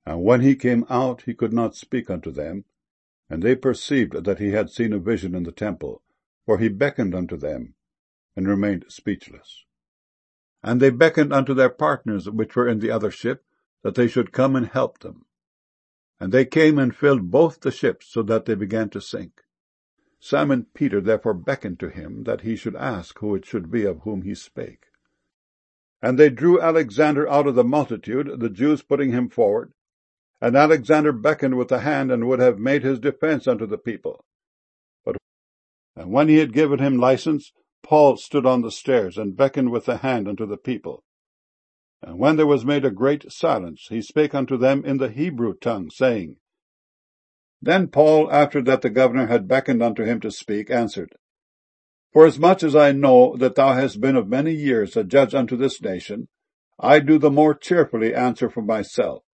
And when he came out, he could not speak unto them. And they perceived that he had seen a vision in the temple, for he beckoned unto them, and remained speechless. And they beckoned unto their partners which were in the other ship, that they should come and help them. And they came and filled both the ships, so that they began to sink. Simon Peter therefore beckoned to him, that he should ask who it should be of whom he spake. And they drew Alexander out of the multitude, the Jews putting him forward. And Alexander beckoned with the hand, and would have made his defense unto the people. And when he had given him license, Paul stood on the stairs, and beckoned with the hand unto the people. And when there was made a great silence, he spake unto them in the Hebrew tongue, saying, Then Paul, after that the governor had beckoned unto him to speak, answered, Forasmuch as I know that thou hast been of many years a judge unto this nation, I do the more cheerfully answer for myself.